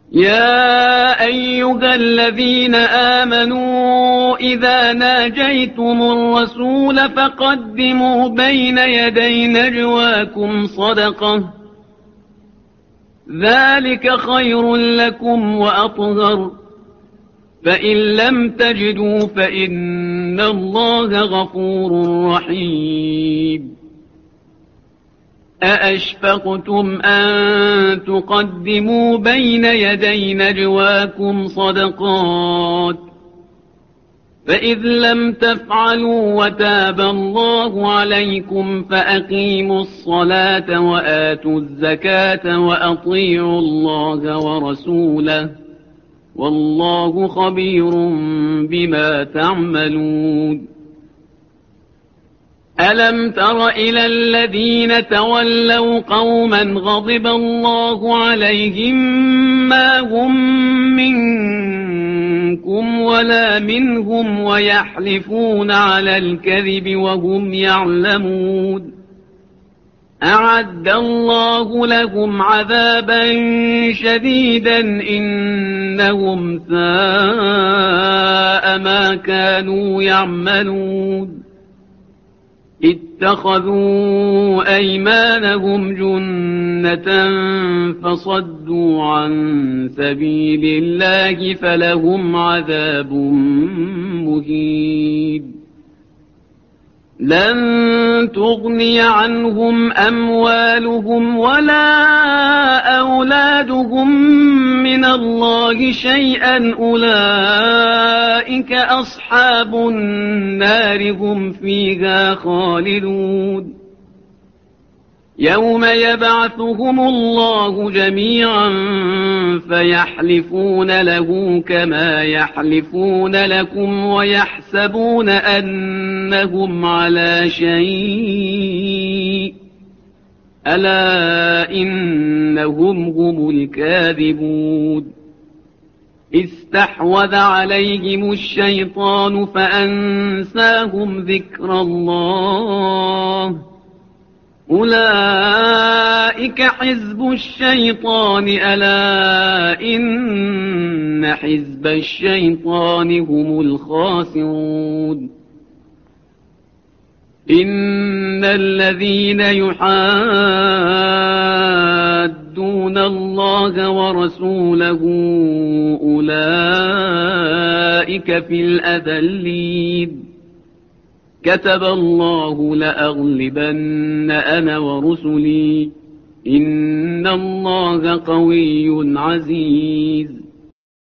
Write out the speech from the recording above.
يا أيها الذين آمنوا إذا ناجيتم الرسول فقدموا بين يدي نجواكم صدقة، ذلك خير لكم وأطهر، فإن لم تجدوا فإن الله غفور رحيم. أأشفقتم أن تقدموا بين يدي نجواكم صدقات، فإذ لم تفعلوا وتاب الله عليكم فأقيموا الصلاة وآتوا الزكاة وأطيعوا الله ورسوله، والله خبير بما تعملون. ألم تر إلى الذين تولوا قوما غضب الله عليهم ما هم منكم ولا منهم ويحلفون على الكذب وهم يعلمون، أعد الله لهم عذابا شديدا إنهم ساء ما كانوا يعملون. اتخذوا أيمانهم جنة فصدوا عن سبيل الله فلهم عذاب مهين. لن تغني عنهم أموالهم ولا أولادهم من الله شيئا، أولئك أصحاب النار هم فيها خالدون. يوم يبعثهم الله جميعا فيحلفون له كما يحلفون لكم ويحسبون أنهم على شيء، ألا إنهم هم الكاذبون. استحوذ عليهم الشيطان فأنساهم ذكر الله، أولئك حزب الشيطان، ألا إن حزب الشيطان هم الخاسرون. إن الذين يحادون الله ورسوله أولئك في الأذلين. كتب الله لأغلبن أنا ورسلي، إن الله قوي عزيز.